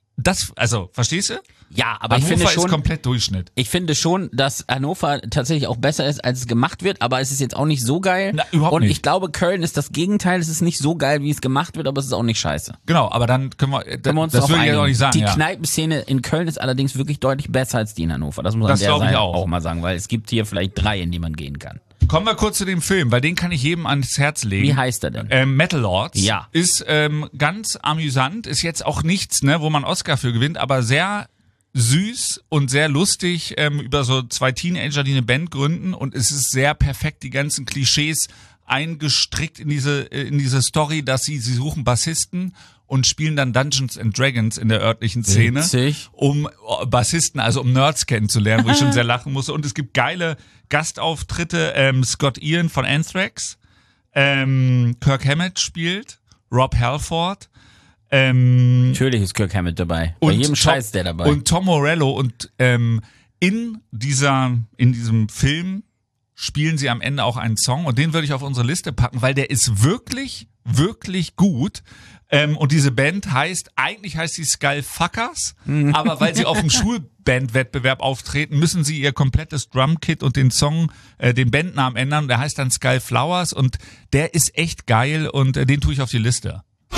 Also, verstehst du? Ja, aber Hannover ich finde schon, ist komplett Durchschnitt. ich finde schon, dass Hannover tatsächlich auch besser ist, als es gemacht wird, aber es ist jetzt auch nicht so geil. Na, überhaupt und nicht. ich glaube, Köln ist das Gegenteil. Es ist nicht so geil, wie es gemacht wird, aber es ist auch nicht scheiße. Genau, aber dann können wir uns das drauf würde ich ja einigen. auch nicht sagen. Die ja. Kneipenszene in Köln ist allerdings wirklich deutlich besser als die in Hannover. Das muss man Das an der glaube ich Seite auch. auch mal sagen, weil es gibt hier vielleicht 3, in die man gehen kann. Kommen wir kurz zu dem Film, weil den kann ich jedem ans Herz legen. Wie heißt er denn? Metal Lords. Ja. Ist ganz amüsant, ist jetzt auch nichts, ne, wo man Oscar für gewinnt, aber sehr süß und sehr lustig über so zwei Teenager, die eine Band gründen, und es ist sehr perfekt, die ganzen Klischees eingestrickt in diese Story, dass sie suchen Bassisten und spielen dann Dungeons and Dragons in der örtlichen Szene, Witzig. um Bassisten, also um Nerds kennenzulernen, wo ich schon sehr lachen musste. Und es gibt geile Gastauftritte, Scott Ian von Anthrax, Kirk Hammett spielt, Rob Halford, Natürlich ist Kirk Hammett dabei. Bei jedem Scheiß der dabei. Und Tom Morello, und in diesem Film spielen sie am Ende auch einen Song, und den würde ich auf unsere Liste packen, weil der ist wirklich, wirklich gut. Und diese Band eigentlich heißt sie Skullfuckers, aber weil sie auf dem Schulbandwettbewerb auftreten, müssen sie ihr komplettes Drumkit und den Song, den Bandnamen ändern. Der heißt dann Skullflowers, und der ist echt geil, und den tue ich auf die Liste.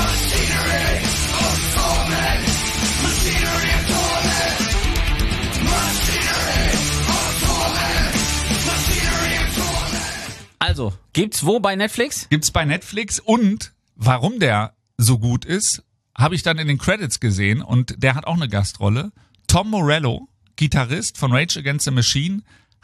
Also, gibt's wo bei Netflix? Gibt's bei Netflix, und warum der so gut ist, habe ich dann in den Credits gesehen, und der hat auch eine Gastrolle. Tom Morello, Gitarrist von Rage Against the Machine,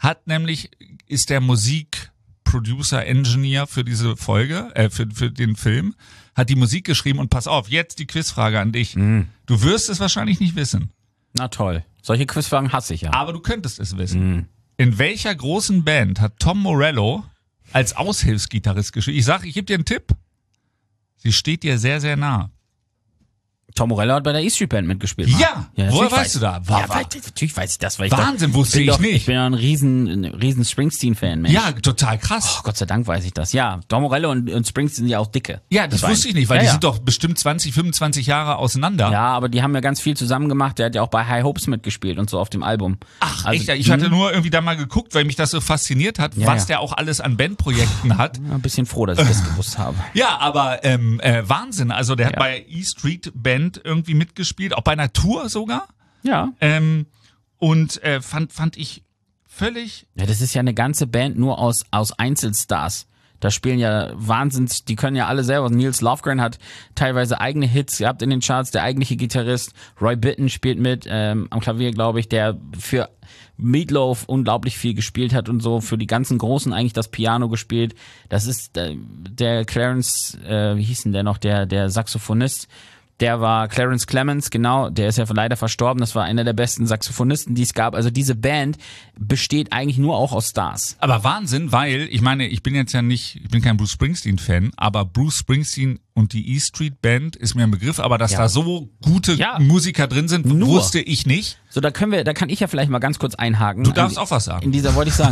ist der Musikproducer, Engineer für diese Folge, für den Film, hat die Musik geschrieben, und pass auf, jetzt die Quizfrage an dich. Du wirst es wahrscheinlich nicht wissen. Na toll. Solche Quizfragen hasse ich ja. Aber du könntest es wissen. In welcher großen Band hat Tom Morello als Aushilfsgitarrist gespielt? Ich gebe dir einen Tipp. Sie steht dir sehr, sehr nah. Tom Morello hat bei der E-Street Band mitgespielt. Ja, woher weißt du da? Natürlich weiß ich das. Weil Wahnsinn, wusste ich nicht. Ich bin ja ein riesen Springsteen-Fan, Mensch. Ja, total krass. Oh, Gott sei Dank weiß ich das. Ja, Tom Morello und Springsteen sind ja auch dicke. Ja, das wusste ich nicht, weil die sind doch bestimmt 20, 25 Jahre auseinander. Ja, aber die haben ja ganz viel zusammen gemacht. Der hat ja auch bei High Hopes mitgespielt und so auf dem Album. Ach, also, echt? Ich hatte nur irgendwie da mal geguckt, weil mich das so fasziniert hat, was der auch alles an Bandprojekten hat. Ein bisschen froh, dass ich das gewusst habe. Ja, aber Wahnsinn. Also der hat bei E-Street Band irgendwie mitgespielt, auch bei einer Tour sogar. Ja. Und fand ich völlig... Ja, das ist ja eine ganze Band nur aus Einzelstars. Da spielen ja die können ja alle selber. Niels Lofgren hat teilweise eigene Hits gehabt in den Charts, der eigentliche Gitarrist. Roy Bittan spielt mit am Klavier, glaube ich, der für Meatloaf unglaublich viel gespielt hat und so, für die ganzen Großen eigentlich das Piano gespielt. Das ist der Clarence, wie hieß denn der noch, der Saxophonist. Der war Clarence Clemens, genau, der ist ja leider verstorben, das war einer der besten Saxophonisten, die es gab. Also diese Band besteht eigentlich nur auch aus Stars. Aber Wahnsinn, weil, ich meine, ich bin kein Bruce Springsteen-Fan, aber Bruce Springsteen und die E-Street Band ist mir ein Begriff, aber dass da so gute Musiker drin sind, wusste ich nicht. So, da kann ich ja vielleicht mal ganz kurz einhaken. Du darfst auch was sagen. In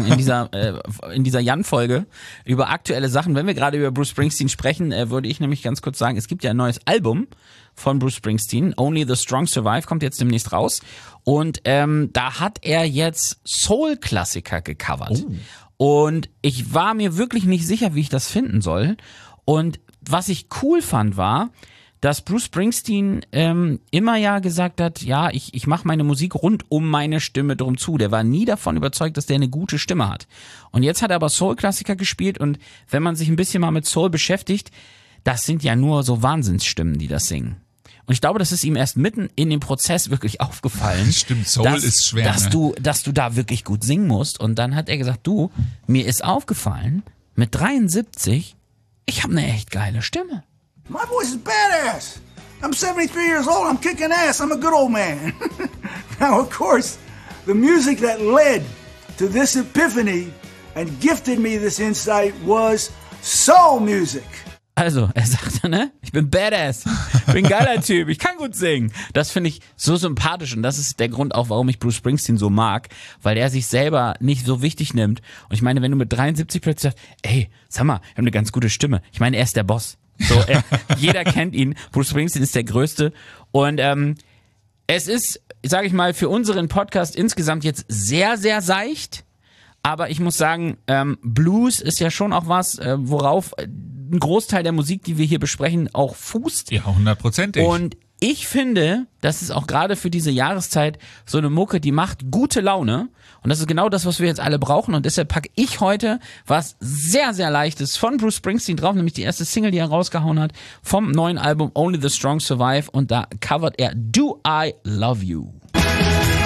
dieser Jan-Folge über aktuelle Sachen, wenn wir gerade über Bruce Springsteen sprechen, würde ich nämlich ganz kurz sagen, es gibt ja ein neues Album von Bruce Springsteen, Only the Strong Survive, kommt jetzt demnächst raus. Und da hat er jetzt Soul-Klassiker gecovert. Und ich war mir wirklich nicht sicher, wie ich das finden soll. Und was ich cool fand, war, dass Bruce Springsteen immer ja gesagt hat, ja, ich mache meine Musik rund um meine Stimme drum zu. Der war nie davon überzeugt, dass der eine gute Stimme hat. Und jetzt hat er aber Soul-Klassiker gespielt, und wenn man sich ein bisschen mal mit Soul beschäftigt, das sind ja nur so Wahnsinnsstimmen, die das singen. Und ich glaube, das ist ihm erst mitten in dem Prozess wirklich aufgefallen. Stimmt, Soul ist schwer. Dass du da wirklich gut singen musst. Und dann hat er gesagt, mir ist aufgefallen, mit 73, ich habe eine echt geile Stimme. My voice is badass. I'm 73 years old. I'm kicking ass. I'm a good old man. Now, of course, the music that led to this epiphany and gifted me this insight was soul music. Also, er sagte, ne? Ich bin badass. Ich bin ein geiler Typ. Ich kann gut singen. Das finde ich so sympathisch, und das ist der Grund auch, warum ich Bruce Springsteen so mag, weil er sich selber nicht so wichtig nimmt. Und ich meine, wenn du mit 73 plötzlich sagst, ey, sag mal, ich habe eine ganz gute Stimme. Ich meine, er ist der Boss. So, jeder kennt ihn. Bruce Springsteen ist der Größte. Und es ist, sage ich mal, für unseren Podcast insgesamt jetzt sehr, sehr seicht. Aber ich muss sagen, Blues ist ja schon auch was, worauf ein Großteil der Musik, die wir hier besprechen, auch fußt. Ja, 100%. Und ich finde, das ist auch gerade für diese Jahreszeit so eine Mucke, die macht gute Laune. Und das ist genau das, was wir jetzt alle brauchen. Und deshalb packe ich heute was sehr, sehr Leichtes von Bruce Springsteen drauf, nämlich die erste Single, die er rausgehauen hat, vom neuen Album Only the Strong Survive. Und da covert er Do I Love You.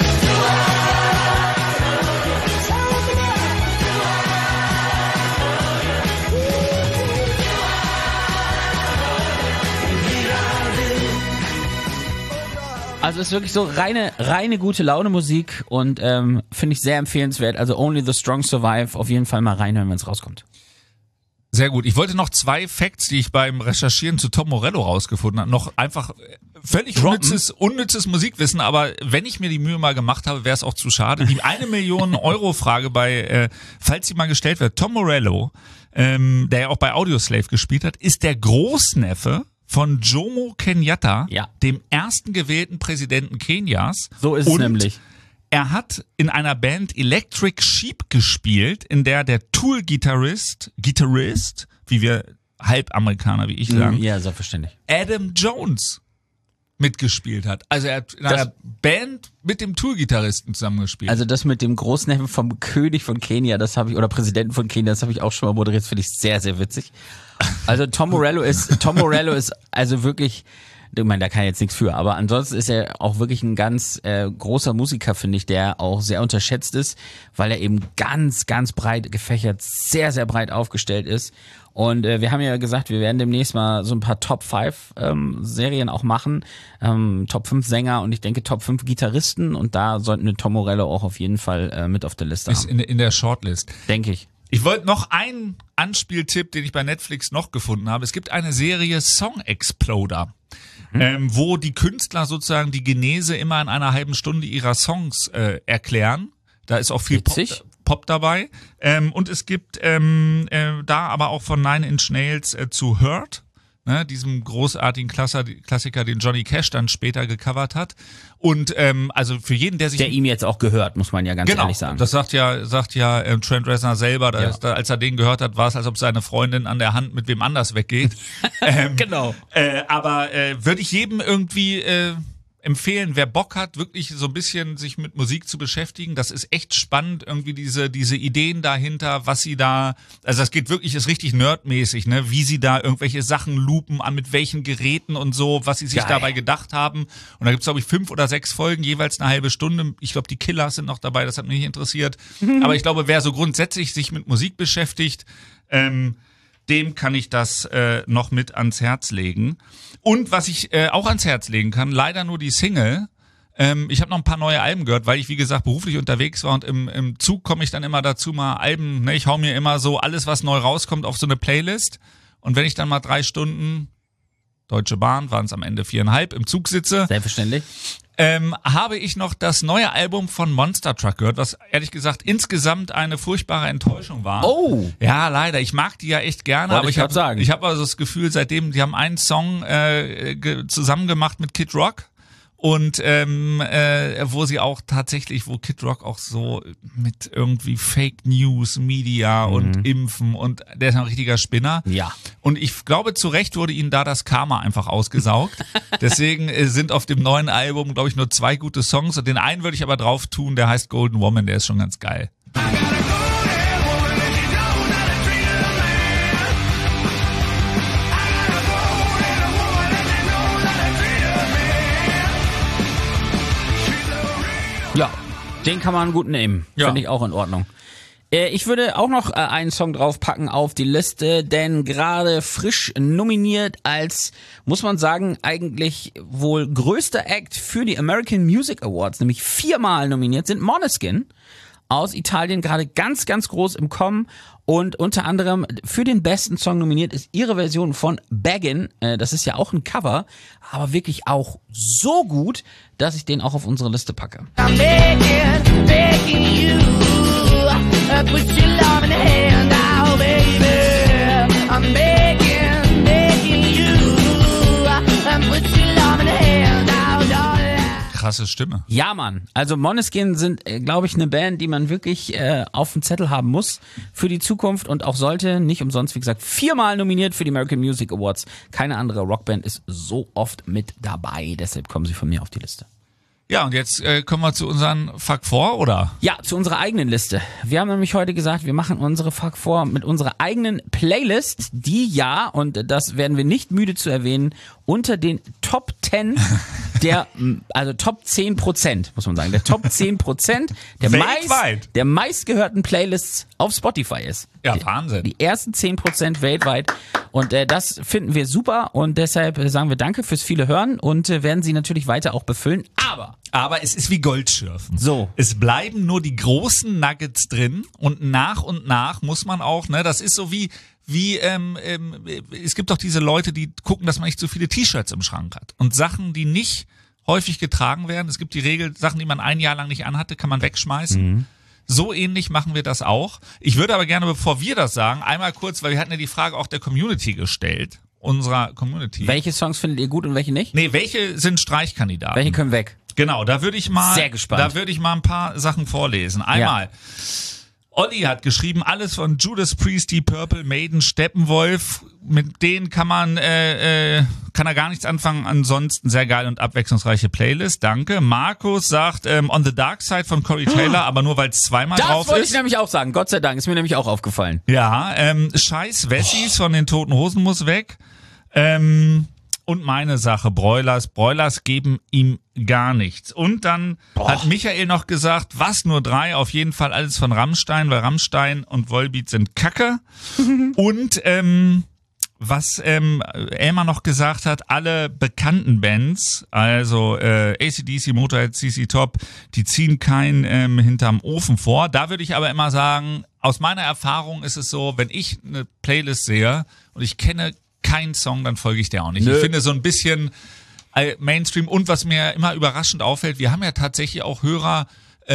Also ist wirklich so reine gute Laune Musik und finde ich sehr empfehlenswert. Also Only the Strong Survive, auf jeden Fall mal reinhören, wenn es rauskommt. Sehr gut. Ich wollte noch 2 Facts, die ich beim Recherchieren zu Tom Morello rausgefunden habe, noch einfach völlig unnützes Musikwissen, aber wenn ich mir die Mühe mal gemacht habe, wäre es auch zu schade. Die 1 Million Euro Frage falls sie mal gestellt wird, Tom Morello, der ja auch bei Audioslave gespielt hat, ist der Großneffe von Jomo Kenyatta, dem ersten gewählten Präsidenten Kenias. So ist es nämlich. Er hat in einer Band Electric Sheep gespielt, in der Tool-Gitarrist, wie wir Halbamerikaner, wie ich sagen, ja, selbstverständlich, Adam Jones mitgespielt hat. Also er hat in einer Band mit dem Tool-Gitarristen zusammengespielt. Also das mit dem Großneffen vom König von Kenia, das habe ich, oder Präsidenten von Kenia, das habe ich auch schon mal moderiert, finde ich sehr, sehr witzig. Also Tom Morello ist also wirklich, ich meine, da kann er jetzt nichts für, aber ansonsten ist er auch wirklich ein ganz großer Musiker, finde ich, der auch sehr unterschätzt ist, weil er eben ganz, ganz breit gefächert, sehr, sehr breit aufgestellt ist. Und wir haben ja gesagt, wir werden demnächst mal so ein paar Top 5 Serien auch machen, Top 5 Sänger und ich denke Top 5 Gitarristen und da sollten wir Tom Morello auch auf jeden Fall mit auf der Liste haben. Ist in der Shortlist. Denke ich. Ich wollte noch einen Anspieltipp, den ich bei Netflix noch gefunden habe. Es gibt eine Serie Song Exploder, wo die Künstler sozusagen die Genese immer in einer halben Stunde ihrer Songs erklären. Da ist auch viel Pop dabei. Und es gibt da aber auch von Nine Inch Nails zu Hurt, ne, diesem großartigen Klassiker, den Johnny Cash dann später gecovert hat. Und also für jeden, der ihm jetzt auch gehört, muss man ja ganz ehrlich sagen. Das sagt ja Trent Reznor selber, als er den gehört hat, war es, als ob seine Freundin an der Hand mit wem anders weggeht. Genau. Aber würde ich jedem irgendwie empfehlen, wer Bock hat, wirklich so ein bisschen sich mit Musik zu beschäftigen. Das ist echt spannend, irgendwie diese Ideen dahinter, was sie da, also das geht wirklich, ist richtig nerdmäßig, ne, wie sie da irgendwelche Sachen loopen, mit welchen Geräten und so, was sie sich dabei gedacht haben. Und da gibt's, glaube ich, 5 oder 6 Folgen, jeweils eine halbe Stunde. Ich glaube, die Killers sind noch dabei, das hat mich nicht interessiert. Aber ich glaube, wer so grundsätzlich sich mit Musik beschäftigt, dem kann ich das noch mit ans Herz legen. Und was ich auch ans Herz legen kann, leider nur die Single. Ich habe noch ein paar neue Alben gehört, weil ich, wie gesagt, beruflich unterwegs war und im Zug komme ich dann immer dazu, mal Alben, ne, ich hau mir immer so alles, was neu rauskommt, auf so eine Playlist. Und wenn ich dann mal 3 Stunden, Deutsche Bahn, waren es am Ende 4,5, im Zug sitze. Selbstverständlich. Habe ich noch das neue Album von Monster Truck gehört, was ehrlich gesagt insgesamt eine furchtbare Enttäuschung war. Oh! Ja, leider. Ich mag die ja echt gerne, aber ich habe also das Gefühl, seitdem, die haben einen Song zusammen gemacht mit Kid Rock und wo sie auch tatsächlich, wo Kid Rock auch so mit irgendwie Fake News, Media und Impfen und der ist ein richtiger Spinner. Ja. Und ich glaube, zu Recht wurde ihnen da das Karma einfach ausgesaugt. Deswegen sind auf dem neuen Album, glaube ich, nur 2 gute Songs und den einen würde ich aber drauf tun, der heißt Golden Woman, der ist schon ganz geil. Ja, den kann man gut nehmen. Ja. Finde ich auch in Ordnung. Ich würde auch noch einen Song draufpacken auf die Liste, denn gerade frisch nominiert als, muss man sagen, eigentlich wohl größter Act für die American Music Awards, nämlich 4-mal nominiert sind Måneskin aus Italien, gerade ganz, ganz groß im Kommen und unter anderem für den besten Song nominiert ist ihre Version von Beggin'. Das ist ja auch ein Cover, aber wirklich auch so gut, dass ich den auch auf unsere Liste packe. I'm begging you, put your love in the hand now, baby. I'm begging you, put your love in the hand now, darling. Krasse Stimme. Ja, Mann. Also Måneskin sind, glaube ich, eine Band, die man wirklich auf dem Zettel haben muss für die Zukunft und auch sollte. Nicht umsonst, wie gesagt, 4-mal nominiert für die American Music Awards. Keine andere Rockband ist so oft mit dabei. Deshalb kommen sie von mir auf die Liste. Ja, und jetzt kommen wir zu unseren Fuck 4, oder? Ja, zu unserer eigenen Liste. Wir haben nämlich heute gesagt, wir machen unsere Fuck 4 mit unserer eigenen Playlist, die und das werden wir nicht müde zu erwähnen, unter den Top 10 also Top 10%, muss man sagen, der Top 10% Weltweit. der meistgehörten Playlists auf Spotify ist. Ja, Wahnsinn. Die ersten 10% weltweit. Und das finden wir super und deshalb sagen wir danke fürs viele Hören und werden sie natürlich weiter auch befüllen. Aber es ist wie Goldschürfen. So. Es bleiben nur die großen Nuggets drin und nach muss man auch, ne, das ist so wie es gibt doch diese Leute, die gucken, dass man nicht so viele T-Shirts im Schrank hat. Und Sachen, die nicht häufig getragen werden, es gibt die Regel, Sachen, die man ein Jahr lang nicht anhatte, kann man wegschmeißen. Mhm. So ähnlich machen wir das auch. Ich würde aber gerne, bevor wir das sagen, einmal kurz, weil wir hatten ja die Frage auch der Community gestellt, unserer Community. Welche Songs findet ihr gut und welche nicht? Nee, welche sind Streichkandidaten? Welche können weg? Genau, da würde ich mal, Sehr gespannt. Da würde ich mal ein paar Sachen vorlesen. Einmal, Olli hat geschrieben, alles von Judas Priest, Deep Purple, Maiden, Steppenwolf. Mit denen kann er gar nichts anfangen. Ansonsten sehr geil und abwechslungsreiche Playlist. Danke. Markus sagt, On the Dark Side von Corey Taylor, aber nur weil es zweimal Das drauf wollte ist. ich nämlich auch sagen. Gott sei Dank, ist mir nämlich auch aufgefallen. Ja, Scheiß Wessis von den Toten Hosen muss weg. Und meine Sache, Broilers geben ihm gar nichts. Und dann hat Michael noch gesagt, was, nur 3, auf jeden Fall alles von Rammstein, weil Rammstein und Volbeat sind Kacke. Und was Elmar noch gesagt hat, alle bekannten Bands, also AC/DC, Motorhead, CC Top, die ziehen keinen hinterm Ofen vor. Da würde ich aber immer sagen, aus meiner Erfahrung ist es so, wenn ich eine Playlist sehe und ich kenne keinen Song, dann folge ich der auch nicht. Nö. Ich finde so ein bisschen Mainstream und was mir immer überraschend auffällt, wir haben ja tatsächlich auch Hörer,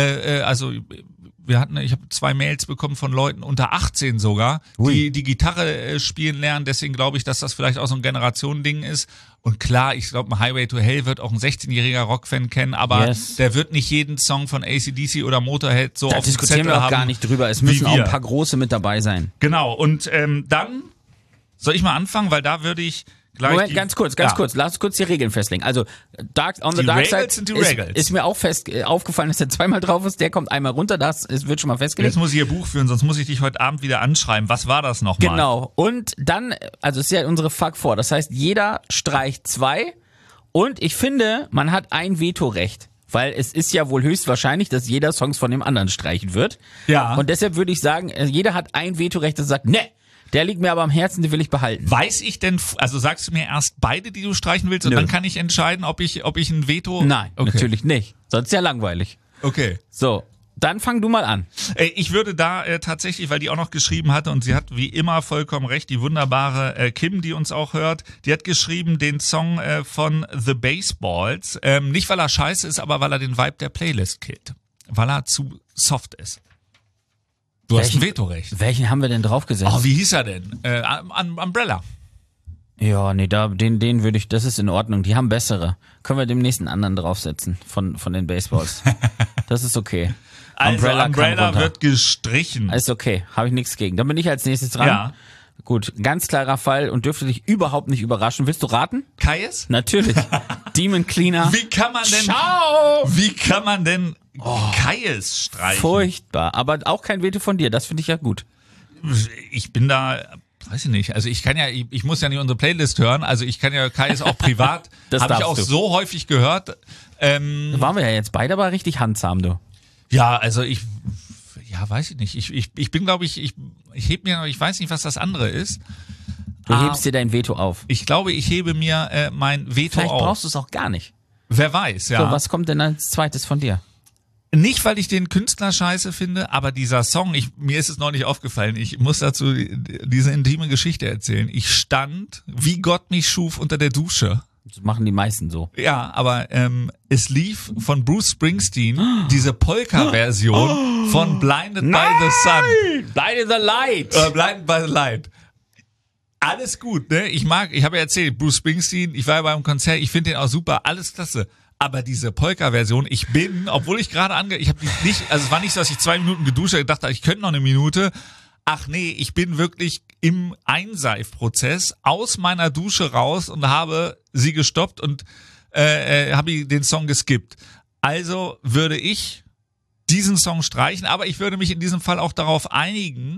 ich habe 2 Mails bekommen von Leuten unter 18 sogar, die Gitarre spielen lernen, deswegen glaube ich, dass das vielleicht auch so ein Generationending ist. Und klar, ich glaube, ein Highway to Hell wird auch ein 16-jähriger Rockfan kennen, aber der wird nicht jeden Song von AC/DC oder Motorhead so Da auf dem diskutieren Zettel wir auch haben. gar nicht drüber. Es müssen wie auch wir. ein paar große mit dabei sein. Genau, und dann soll ich mal anfangen, weil da würde ich gleich Moment, ganz kurz. Lass uns kurz die Regeln festlegen. Also, On the Die Dark Regels Side sind die Regels. ist mir auch aufgefallen, dass der zweimal drauf ist. Der kommt einmal runter, es wird schon mal festgelegt. Jetzt muss ich ihr Buch führen, sonst muss ich dich heute Abend wieder anschreiben. Was war das nochmal? Genau. Und dann, also ist ja unsere Fuck 4. Das heißt, jeder streicht 2. Und ich finde, man hat ein Vetorecht. Weil es ist ja wohl höchstwahrscheinlich, dass jeder Songs von dem anderen streichen wird. Ja. Und deshalb würde ich sagen, jeder hat ein Vetorecht, das sagt, ne, der liegt mir aber am Herzen, den will ich behalten. Weiß ich denn, also sagst du mir erst beide, die du streichen willst, und Nö. dann kann ich entscheiden, ob ich ein Veto... Nein, Okay. natürlich nicht. Sonst ja langweilig. Okay. So, dann fang du mal an. Ich würde da tatsächlich, weil die auch noch geschrieben hatte, und sie hat wie immer vollkommen recht, die wunderbare Kim, die uns auch hört, die hat geschrieben den Song von The Baseballs, nicht weil er scheiße ist, aber weil er den Vibe der Playlist killt. Weil er zu soft ist. Du hast ein Vetorecht. Welchen haben wir denn draufgesetzt? Oh, wie hieß er denn? Umbrella. Ja, nee, den würde ich, das ist in Ordnung. Die haben bessere. Können wir demnächst einen anderen draufsetzen von den Baseballs. Das ist okay. Also kann Umbrella runter. wird gestrichen. Ist okay, habe ich nichts gegen. Dann bin ich als nächstes dran. Ja. Gut, ganz klarer Fall und dürfte dich überhaupt nicht überraschen. Willst du raten? Kaius? Natürlich. Demon Cleaner. Wie kann man denn Kaius streichen? Furchtbar. Aber auch kein Veto von dir. Das finde ich ja gut. Ich bin da, weiß ich nicht, also ich muss ja nicht unsere Playlist hören, also ich kann ja Kaius auch privat, Das habe ich darfst auch du. so häufig gehört. Waren wir ja jetzt beide aber richtig handsam, du. Ja, also weiß ich nicht. Ich bin, glaube ich heb mir, ich weiß nicht, was das andere ist. Du hebst dir dein Veto auf. Ich glaube, ich hebe mir mein Veto Vielleicht auf. brauchst du es auch gar nicht. Wer weiß, ja. So, was kommt denn als zweites von dir? Nicht, weil ich den Künstler scheiße finde, aber dieser Song, mir ist es neulich aufgefallen, ich muss dazu diese intime Geschichte erzählen. Ich stand, wie Gott mich schuf, unter der Dusche. Das machen die meisten so. Ja, aber es lief von Bruce Springsteen diese Polka-Version von Blinded by the Sun. Blinded the Light. Blinded by the Light. Alles gut, ne? Ich habe ja erzählt, Bruce Springsteen, ich war ja beim Konzert, ich finde den auch super, alles klasse. Aber diese Polka-Version, obwohl ich gerade ich habe die nicht, also es war nicht so, dass ich 2 Minuten geduscht habe, gedacht habe, ich könnte noch eine Minute. Ach nee, ich bin wirklich im Einseifprozess aus meiner Dusche raus und habe sie gestoppt und habe den Song geskippt. Also würde ich diesen Song streichen, aber ich würde mich in diesem Fall auch darauf einigen,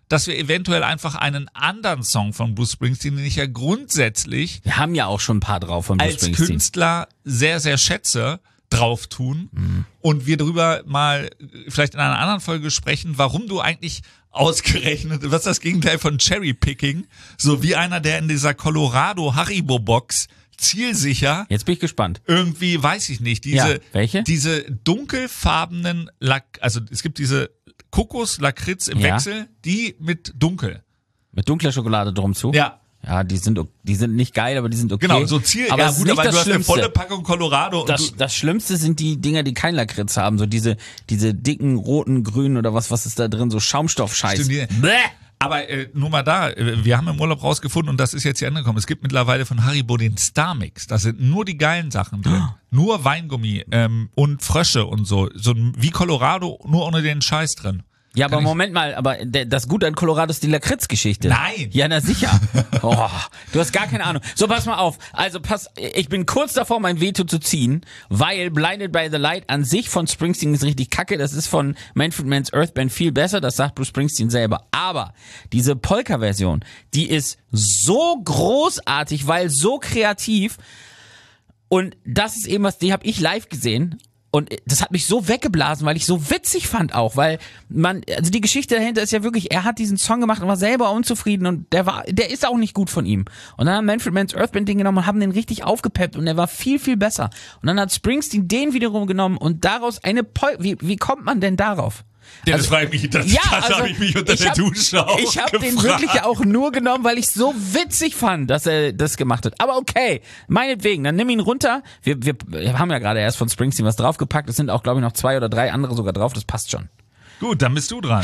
dass wir eventuell einfach einen anderen Song von Bruce Springsteen, den ich ja grundsätzlich Wir haben ja auch schon ein paar drauf von Bruce als Springsteen. Künstler sehr, sehr schätze, drauf tun und wir darüber mal vielleicht in einer anderen Folge sprechen, warum du eigentlich ausgerechnet, was ist das Gegenteil von Cherry-Picking, so wie einer, der in dieser Colorado-Haribo-Box zielsicher Jetzt bin ich gespannt. irgendwie, weiß ich nicht, Ja, welche? diese dunkelfarbenen also es gibt diese Kokos-Lakritz im Ja. Wechsel, die mit dunkel. Mit dunkler Schokolade drum zu? Ja. Ja, die sind nicht geil, aber die sind okay. Genau, so Ziel, aber ja es ist gut, nicht aber das du hast eine Schlimmste. volle Packung Colorado und Das Schlimmste sind die Dinger, die kein Lakritz haben, so diese dicken, roten, grünen oder was ist da drin, so Schaumstoff-Scheiß. Stimmt, die- Bäh! Aber nur mal da, wir haben im Urlaub rausgefunden und das ist jetzt hier angekommen. Es gibt mittlerweile von Haribo den Star Mix. Da sind nur die geilen Sachen drin. Nur Weingummi und Frösche und so. So wie Colorado, nur ohne den Scheiß drin. Ja, aber Kann ich- Moment mal, aber das Gute an Colorado ist die Lakritz-Geschichte. Nein. Ja, na sicher. Oh, du hast gar keine Ahnung. So, pass mal auf. Also ich bin kurz davor, mein Veto zu ziehen, weil Blinded by the Light an sich von Springsteen ist richtig kacke. Das ist von Manfred Mann's Earth Band viel besser. Das sagt Bruce Springsteen selber. Aber diese Polka-Version, die ist so großartig, weil so kreativ. Und das ist eben was, die habe ich live gesehen. Und das hat mich so weggeblasen, weil ich so witzig fand auch, weil also die Geschichte dahinter ist ja wirklich, er hat diesen Song gemacht und war selber unzufrieden und der ist auch nicht gut von ihm. Und dann haben Manfred Mann's Earth Band den genommen und haben den richtig aufgepeppt und der war viel, viel besser. Und dann hat Springsteen den wiederum genommen und daraus wie kommt man denn darauf? Ja, das frage ich mich, das habe ich mich unter der Dusche auch Ich habe den gefragt. wirklich auch nur genommen, weil ich so witzig fand, dass er das gemacht hat. Aber okay, meinetwegen, dann nimm ihn runter. Wir haben ja gerade erst von Springsteen was draufgepackt. Es sind auch, glaube ich, noch 2 oder 3 andere sogar drauf. Das passt schon. Gut, dann bist du dran.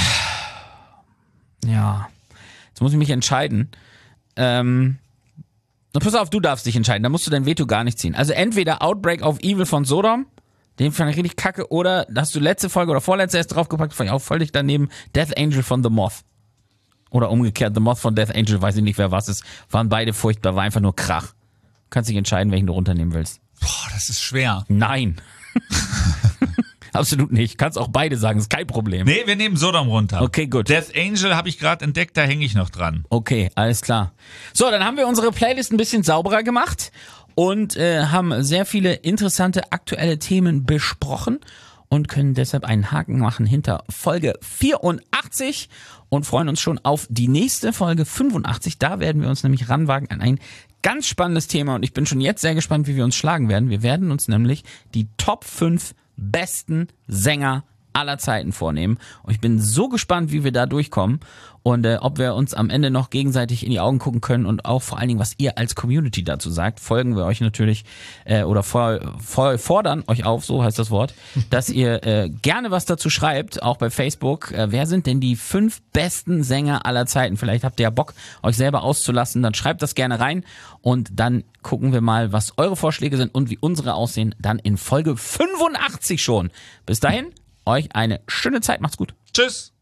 Ja, jetzt muss ich mich entscheiden. Na, pass auf, du darfst dich entscheiden. Da musst du dein Veto gar nicht ziehen. Also entweder Outbreak of Evil von Sodom, den fand ich richtig kacke, oder hast du letzte Folge oder vorletzte erst draufgepackt, fand ich auch völlig daneben, Death Angel von The Moth. Oder umgekehrt, The Moth von Death Angel, weiß ich nicht, wer was ist. Waren beide furchtbar, war einfach nur Krach. Du kannst dich entscheiden, welchen du runternehmen willst. Boah, das ist schwer. Nein. Absolut nicht. Kannst auch beide sagen, ist kein Problem. Nee, wir nehmen Sodom runter. Okay, gut. Death Angel habe ich gerade entdeckt, da hänge ich noch dran. Okay, alles klar. So, dann haben wir unsere Playlist ein bisschen sauberer gemacht und haben sehr viele interessante aktuelle Themen besprochen und können deshalb einen Haken machen hinter Folge 84 und freuen uns schon auf die nächste Folge 85. Da werden wir uns nämlich ranwagen an ein ganz spannendes Thema und ich bin schon jetzt sehr gespannt, wie wir uns schlagen werden. Wir werden uns nämlich die Top 5 besten Sänger aller Zeiten vornehmen. Und ich bin so gespannt, wie wir da durchkommen und ob wir uns am Ende noch gegenseitig in die Augen gucken können und auch vor allen Dingen, was ihr als Community dazu sagt. Folgen wir euch natürlich oder fordern euch auf, so heißt das Wort, dass ihr gerne was dazu schreibt, auch bei Facebook. Wer sind denn die 5 besten Sänger aller Zeiten? Vielleicht habt ihr ja Bock, euch selber auszulassen. Dann schreibt das gerne rein und dann gucken wir mal, was eure Vorschläge sind und wie unsere aussehen. Dann in Folge 85 schon. Bis dahin, euch eine schöne Zeit. Macht's gut. Tschüss.